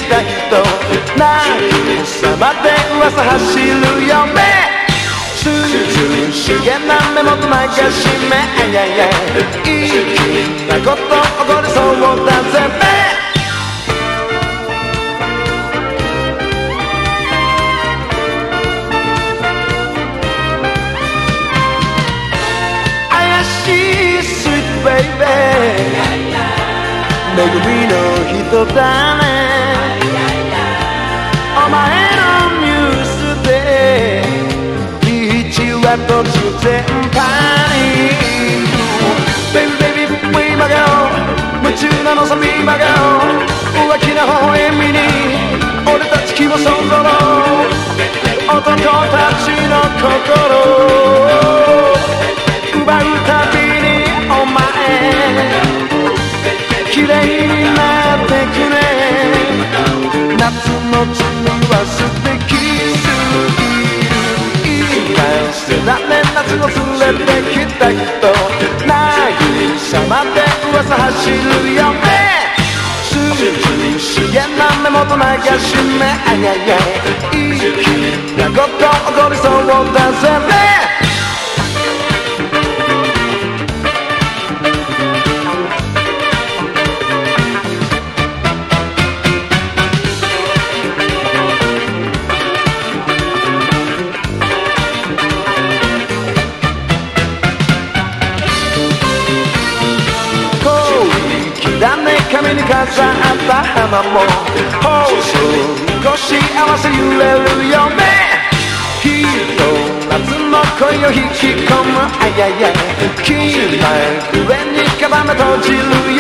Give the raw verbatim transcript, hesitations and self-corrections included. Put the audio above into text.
た人渚で噂走るよね涼しげな目元流し目いやいやいいなこと起こりそうだぜね怪しいスイートベイベー恵みの人だねお前のニュースで道は突然パニックベイビーベイビーウィーマガオ夢中なのさビーマガオ浮気な微笑みに俺たち気もそぞろ男たちの心奪うたびにお前綺麗になってくね夏の君は素敵すぎる言い返せられ夏の連れてきた人渚まで噂走るよね涼しげな目元流し目あややいいなこと起こりそうだぜね髪に飾った花も放送少し合わせ揺れるよねひと夏の恋を引き込むあやや気前上にかばめ閉じるよ